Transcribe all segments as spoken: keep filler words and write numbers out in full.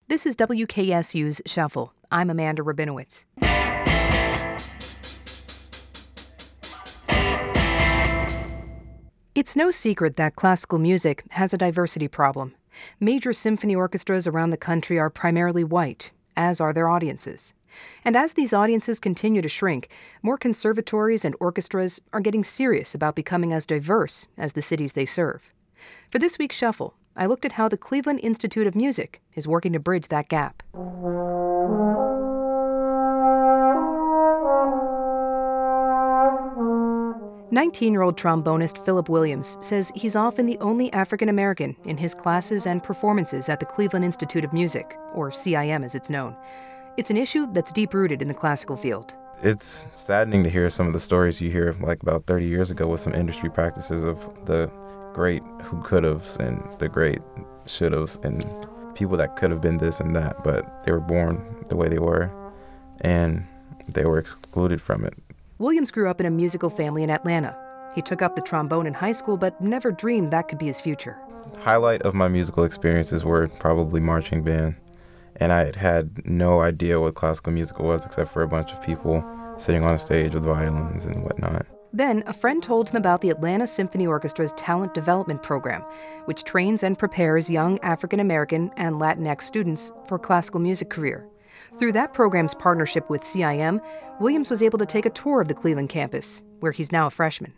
This is W K S U's Shuffle. I'm Amanda Rabinowitz. It's no secret that classical music has a diversity problem. Major symphony orchestras around the country are primarily white, as are their audiences. And as these audiences continue to shrink, more conservatories and orchestras are getting serious about becoming as diverse as the cities they serve. For this week's Shuffle, I looked at how the Cleveland Institute of Music is working to bridge that gap. nineteen-year-old trombonist Philip Williams says he's often the only African American in his classes and performances at the Cleveland Institute of Music, or C I M as it's known. It's an issue that's deep-rooted in the classical field. It's saddening to hear some of the stories you hear like about thirty years ago with some industry practices of the great who could'ves and the great should'ves and people that could have been this and that, but they were born the way they were and they were excluded from it. Williams grew up in a musical family in Atlanta. He took up the trombone in high school, but never dreamed that could be his future. Highlight of my musical experiences were probably marching band, and I had had no idea what classical music was except for a bunch of people sitting on a stage with violins and whatnot. Then, a friend told him about the Atlanta Symphony Orchestra's Talent Development Program, which trains and prepares young African American and Latinx students for a classical music career. Through that program's partnership with C I M, Williams was able to take a tour of the Cleveland campus, where he's now a freshman.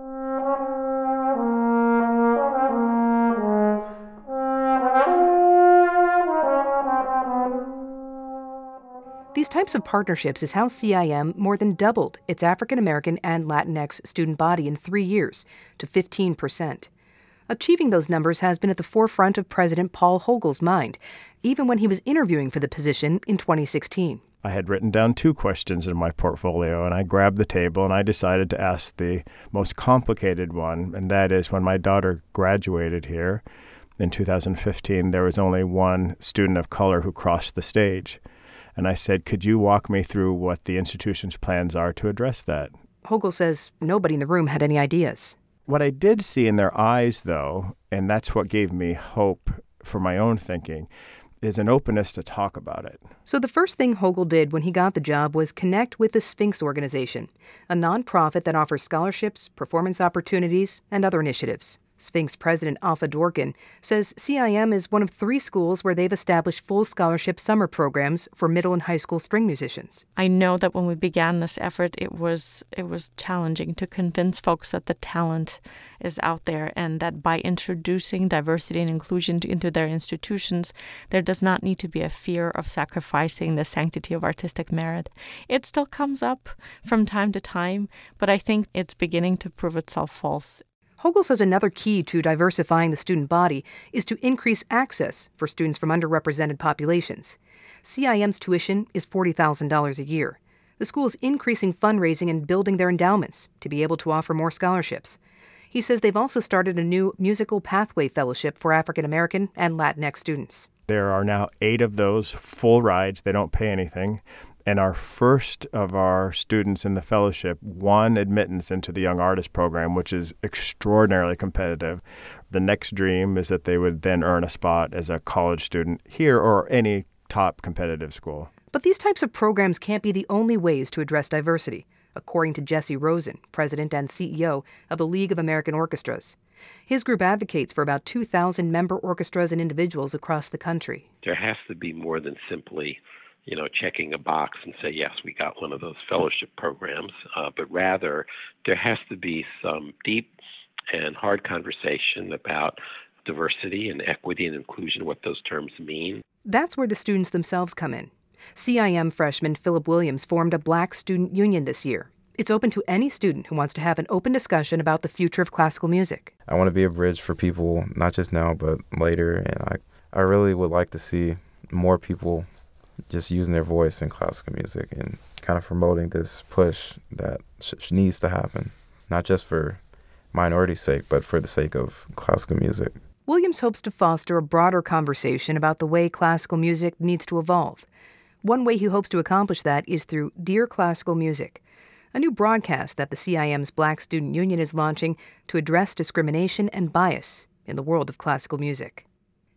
These types of partnerships is how C I M more than doubled its African American and Latinx student body in three years to fifteen percent. Achieving those numbers has been at the forefront of President Paul Hogel's mind, even when he was interviewing for the position in twenty sixteen. I had written down two questions in my portfolio, and I grabbed the table and I decided to ask the most complicated one, and that is when my daughter graduated here in two thousand fifteen, there was only one student of color who crossed the stage. And I said, could you walk me through what the institution's plans are to address that? Hogel says nobody in the room had any ideas. What I did see in their eyes, though, and that's what gave me hope for my own thinking, is an openness to talk about it. So the first thing Hogel did when he got the job was connect with the Sphinx Organization, a nonprofit that offers scholarships, performance opportunities, and other initiatives. Sphinx president Alpha Dworkin says C I M is one of three schools where they've established full scholarship summer programs for middle and high school string musicians. I know that when we began this effort, it was it was challenging to convince folks that the talent is out there and that by introducing diversity and inclusion into their institutions, there does not need to be a fear of sacrificing the sanctity of artistic merit. It still comes up from time to time, but I think it's beginning to prove itself false. Hogel says another key to diversifying the student body is to increase access for students from underrepresented populations. C I M's tuition is forty thousand dollars a year. The school is increasing fundraising and building their endowments to be able to offer more scholarships. He says they've also started a new musical pathway fellowship for African American and Latinx students. There are now eight of those full rides. They don't pay anything. And our first of our students in the fellowship won admittance into the Young Artist Program, which is extraordinarily competitive. The next dream is that they would then earn a spot as a college student here or any top competitive school. But these types of programs can't be the only ways to address diversity, according to Jesse Rosen, president and C E O of the League of American Orchestras. His group advocates for about two thousand member orchestras and individuals across the country. There has to be more than simply you know, checking a box and say, yes, we got one of those fellowship programs, uh, but rather there has to be some deep and hard conversation about diversity and equity and inclusion, what those terms mean. That's where the students themselves come in. C I M freshman Philip Williams formed a Black Student Union this year. It's open to any student who wants to have an open discussion about the future of classical music. I want to be a bridge for people, not just now, but later, and I, I really would like to see more people just using their voice in classical music and kind of promoting this push that sh- needs to happen, not just for minority's sake, but for the sake of classical music. Williams hopes to foster a broader conversation about the way classical music needs to evolve. One way he hopes to accomplish that is through Dear Classical Music, a new broadcast that the C I M's Black Student Union is launching to address discrimination and bias in the world of classical music.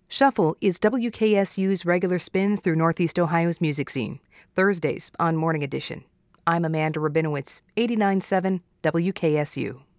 Shuffle is W K S U's regular spin through Northeast Ohio's music scene, Thursdays on Morning Edition. I'm Amanda Rabinowitz, eighty-nine point seven W K S U.